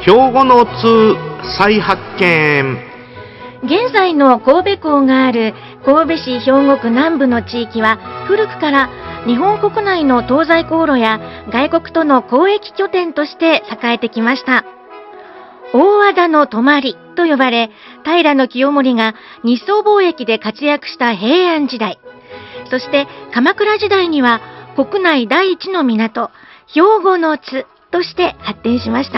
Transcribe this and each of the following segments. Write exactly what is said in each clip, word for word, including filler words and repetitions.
兵庫の津再発見。 現在の神戸港がある神戸市兵庫区南部の地域は古くから日本国内の東西航路や外国との交易拠点として栄えてきました。大和田の泊と呼ばれ、平清盛が日宋貿易で活躍した平安時代、そして鎌倉時代には国内第一の港、兵庫の津として発展しました。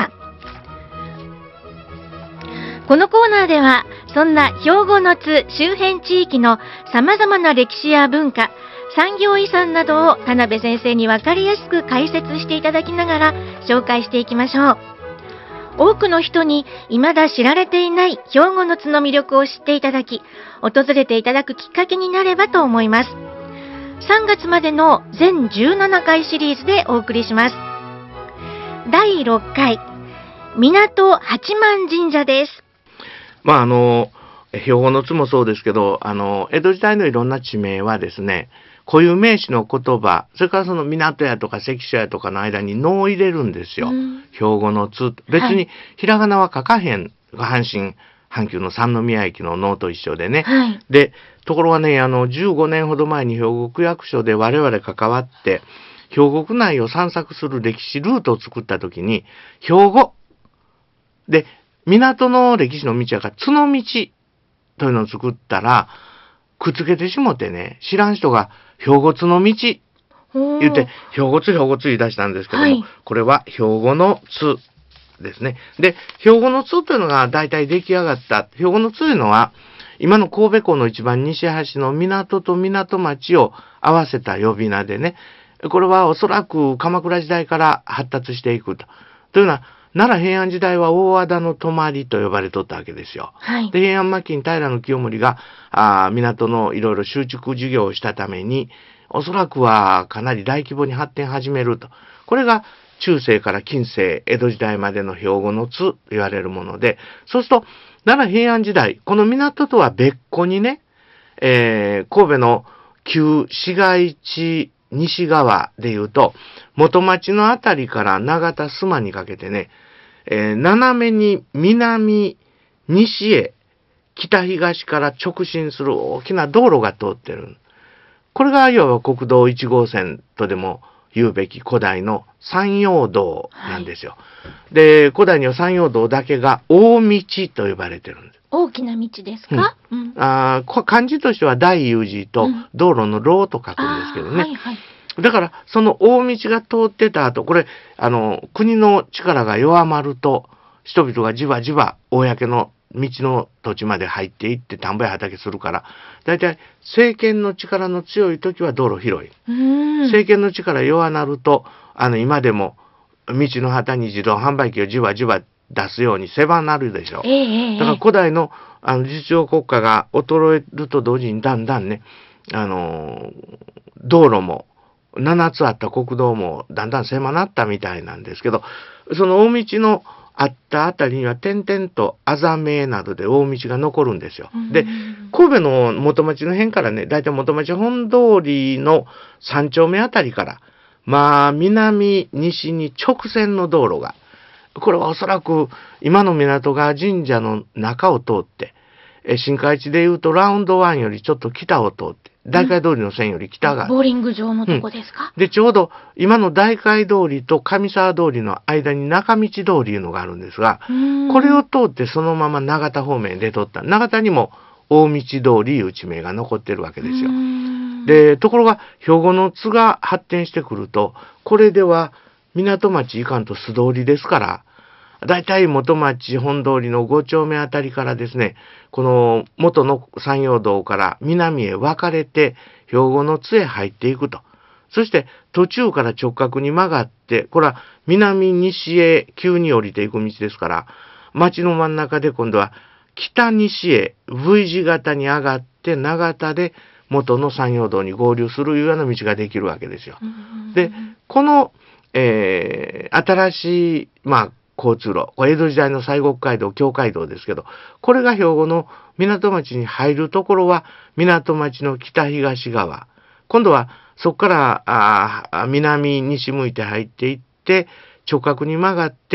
このコーナーでは、そんな兵庫の津周辺地域の様々な歴史や文化、産業遺産などを田辺先生に分かりやすく解説していただきながら紹介していきましょう。多くの人に未だ知られていない兵庫の津の魅力を知っていただき、訪れていただくきっかけになればと思います。さんがつまでの全じゅうななかいシリーズでお送りします。だいろっかい、港八幡神社です。 まああの兵庫の津もそうですけど、あの江戸時代のいろんな地名はですね、固有名詞の言葉、それからその港やとか関所やとかの間に「の」を入れるんですよ。兵庫の津、別にひらがなは書かへん、阪神阪急の三宮駅の「の」と一緒でね、 はい、でところがね、あのじゅうごねんほど前に兵庫区役所で我々関わって兵庫区内を散策する歴史ルートを作った時に、兵庫で港の歴史の道やから津の道というのを作ったら、くっつけてしもてね、知らん人が兵庫津の道言って、兵庫津兵庫津言い出したんですけども、はい、これは兵庫の津ですね。で、兵庫の津というのが大体出来上がった。兵庫の津というのは、今の神戸港の一番西端の港と港町を合わせた呼び名でね、これはおそらく鎌倉時代から発達していくと。というのは、奈良平安時代は大和田の泊と呼ばれとったわけですよ。 はい、 で、平安末期に平清盛があ港のいろいろ修築事業をしたために、おそらくはかなり大規模に発展始めると。これが中世から近世、江戸時代までの兵庫の津と言われるもので、そうすると奈良平安時代、この港とは別個にね、えー、神戸の旧市街地西側でいうと、元町のあたりから長田須磨にかけてね、えー、斜めに南、西へ、北東から直進する大きな道路が通ってる。これがいわば国道いち号線とでも言うべき古代の山陽道なんですよ。はい、で、古代には山陽道だけが大道と呼ばれてるんです。 大きな道ですか？ うん、あ漢字としては大雄寺と道路の路と書くんですけどね。うんはいはい、だからその大道が通ってた後、これあの国の力が弱まると人々がじわじわ公の道の土地まで入っていって田んぼや畑するから、だいたい政権の力の強い時は道路広い。政権の力弱なると、あの今でも道の旗に自動販売機をじわじわ出すように狭なるでしょう。えー、だから古代のあの実情国家が衰えると同時にだんだんね、あの道路もななつあった国道もだんだん狭なったみたいなんですけど、その大道のあったあたりには点々とあざ名などで大道が残るんですよ。で、神戸の元町の辺からね、だいたい元町本通りの三丁目あたりから、まあ南西に直線の道路が、これはおそらく今の港川神社の中を通って、え新海地でいうとラウンドワンよりちょっと北を通って、大海通りの線より北が、 うん、ボーリング場のとこですか、 うん、で、ちょうど今の大海通りと上沢通りの間に中道通りいうのがあるんですが、これを通ってそのまま長田方面へ出とった。長田にも大道通りいう地名が残ってるわけですよ。で、ところが兵庫の津が発展してくると、これでは港町いかんと素通りですから、だいたい元町本通りのご丁目あたりからですね、この元の山陽道から南へ分かれて兵庫の津へ入っていくと。そして途中から直角に曲がって、これは南西へ急に降りていく道ですから、町の真ん中で今度は北西へ V 字型に上がって長田で元の山陽道に合流するような道ができるわけですよ。で、この、えー、新しい、まあ、交通路、江戸時代の西国街道、京街道ですけど、これが兵庫の港町に入るところは港町の北東側。今度はそこからあ南西向いて入っていって直角に曲がって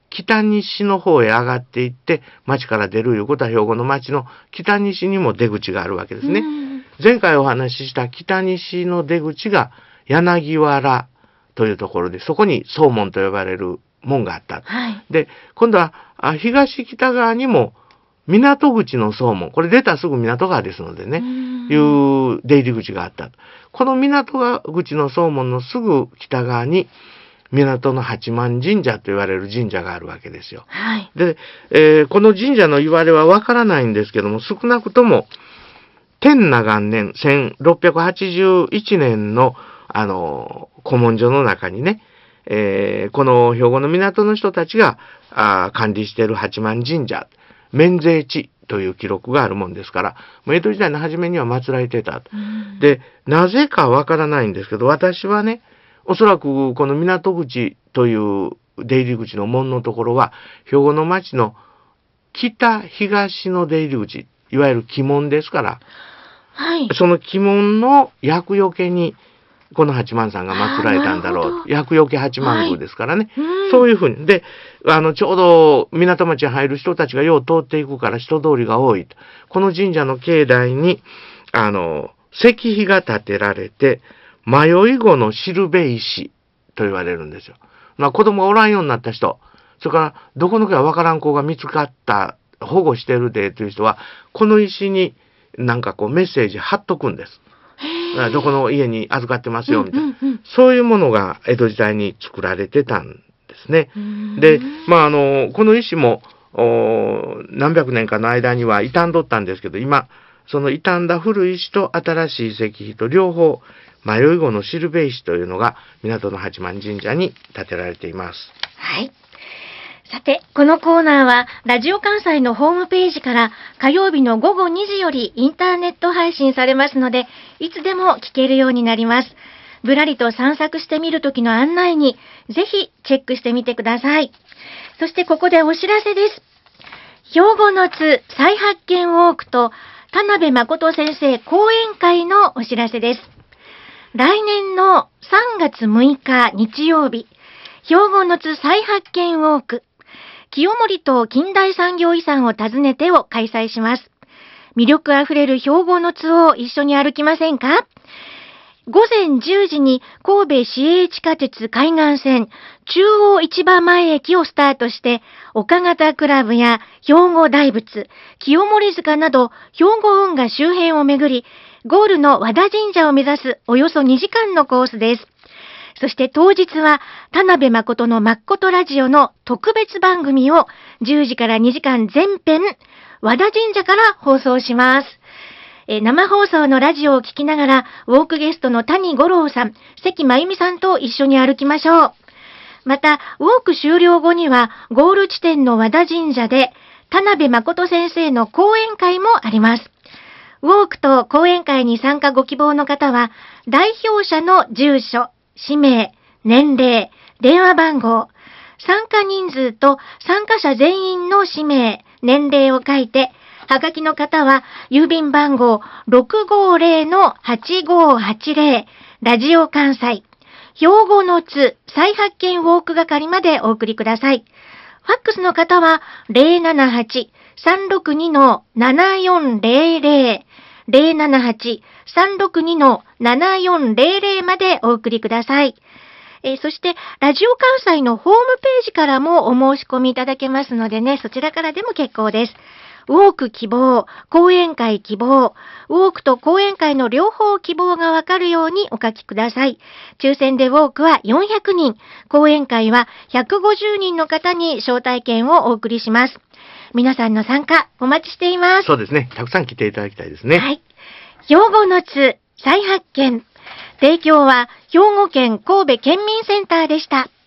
北西の方へ上がっていって、町から出るいうことは、兵庫の町の北西にも出口があるわけですね。前回お話しした北西の出口が柳原というところで、そこに総門と呼ばれる門があった。はい、で、今度は東北側にも港口の総門、これ出たらすぐ港川ですのでね、いう出入り口があった。この港川口の総門のすぐ北側に、港の八幡神社と言われる神社があるわけですよ。はい、で、えー、この神社の言われはわからないんですけども、少なくとも、天長元年、せんろっぴゃくはちじゅういちねんの、あの、古文書の中にね、えー、この兵庫の港の人たちがあ管理している八幡神社、免税地という記録があるもんですから、江戸時代の初めには祀られてた。で、なぜかわからないんですけど、私はね、おそらくこの港口という出入り口の門のところは、兵庫の町の北東の出入り口、いわゆる鬼門ですから、はい、その鬼門の厄除けに、この八幡さんが祀られたんだろう。厄除け八幡宮ですからね。はい、うそういうふうに。で、あの、ちょうど港町に入る人たちがよう通っていくから人通りが多い。この神社の境内に、あの、石碑が建てられて、迷い子のしるべ石と言われるんですよ。まあ、子供がおらんようになった人、それからどこのかわからん子が見つかった、保護してるでという人は、この石になんかこうメッセージ貼っとくんです。どこの家に預かってますよみたいな、うんうんうん、そういうものが江戸時代に作られてたんですね。で、まああのこの石も何百年かの間には傷んどったんですけど、今その傷んだ古い石と新しい石碑と両方迷い子のしるべ石というのが港の八幡神社に建てられています。 はい。さて、このコーナーは、ラジオ関西のホームページから火曜日の午後にじよりインターネット配信されますので、いつでも聞けるようになります。ぶらりと散策してみるときの案内に、ぜひチェックしてみてください。そしてここでお知らせです。兵庫の津再発見ウォークと田辺誠先生講演会のお知らせです。来年のさんがつむいか日曜日、兵庫の津再発見ウォーク、清盛と近代産業遺産を訪ねてを開催します。魅力あふれる兵庫の津を一緒に歩きませんか？ごぜんじゅうじに神戸市営地下鉄海岸線中央市場前駅をスタートして、岡方クラブや兵庫大仏、清盛塚など兵庫運河周辺を巡り、ゴールの和田神社を目指すおよそにじかんのコースです。そして当日は田辺誠のまっことラジオの特別番組をじゅうじからにじかん全編和田神社から放送します。え生放送のラジオを聞きながらウォークゲストの谷五郎さん、関真由美さんと一緒に歩きましょう。またウォーク終了後にはゴール地点の和田神社で田辺誠先生の講演会もあります。ウォークと講演会に参加ご希望の方は代表者の住所、氏名、年齢、電話番号、参加人数と参加者全員の氏名、年齢を書いて、はがきの方は郵便番号 ろくごーぜろのはちごーはちぜろ ラジオ関西、兵庫の津再発見ウォーク係までお送りください。ファックスの方は ゼロななはち さんろくに ななよんぜろぜろ ゼロななはち さんろくに ななよんぜろぜろまでお送りください。えー、そして、ラジオ関西のホームページからもお申し込みいただけますのでね、そちらからでも結構です。ウォーク希望、講演会希望、ウォークと講演会の両方希望がわかるようにお書きください。抽選でウォークはよんひゃくにん、講演会はひゃくごじゅうにんの方に招待券をお送りします。皆さんの参加お待ちしています。 そうですね。たくさん来ていただきたいですね。 はい。兵庫の津再発見。提供は兵庫県神戸県民センターでした。